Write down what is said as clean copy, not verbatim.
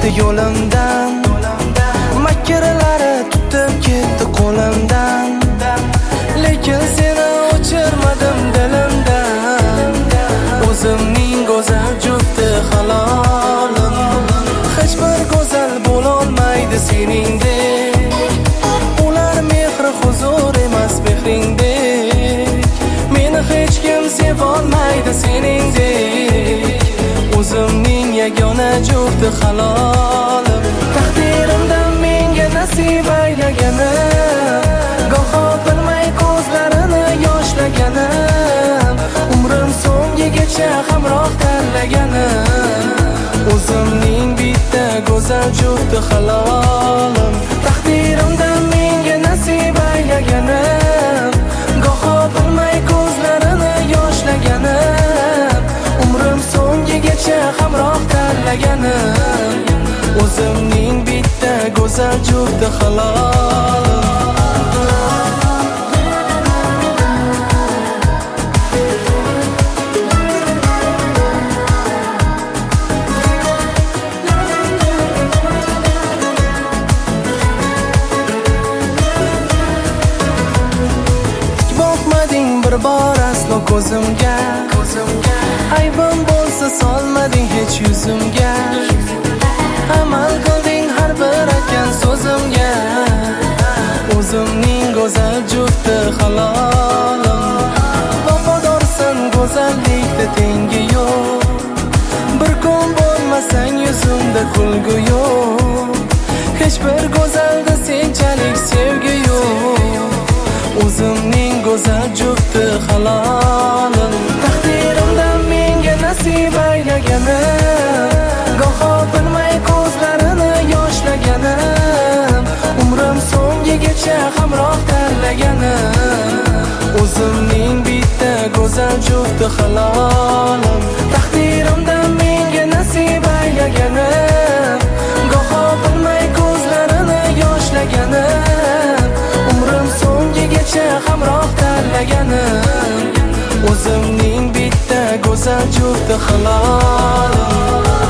ketdi yo'limdan, makralari tutib ketdi qo'limdan, lekin seni o'chirmadim dilimdan. O'zimning go'zal jufti halolim, hech bir go'zal bo'lolmaydi seningdek. Ular mehri huzur emas mehringdek, meni hech kim sevolmaydi seningdek. O'zimning yagona jufti halolim, taqdirimdan menga nasib aylaganim, goho bilmay ko'zlarini yoshlaganim, umrim so'ngigacha hamroh tanlaganim. O'zimning bitta go'zal jufti halolim, taqdirimdan menga nasib aylaganim, goho bilmay ko'zlarini yoshlaganim, umrim so'ngigacha hamroh tanlaganim. O'zimning bitta go'zal jufti halolim. Bir bor aslo ko'zimga, aybim bo'lsa solmading hech yuzimga. Amal qilding har bir aytgan so'zimga. O'zimning go'zal jufti halolim, vafodorsan go'zallikda tengi yo'q. Bir kun bo'lmasang yuzimda kulgu yo'q, hech bir go'zalda senchalik sevgi yo'q. O'zimning go'zal jufti halolim, taqdirimdan menga nasib aylaganim, goho bilmay ko'zlarini yoshlaganim, umrim so'ngigacha hamroh tanlaganim. O'zimning bitta go'zal jufti halolim, taqdirimdan menga nasib aylaganim, goho bilmay ko'zlarini yoshlaganim, umrim so'ngigacha hamroh tanlaganim. O'zimning bitta go'zal jufti halolim.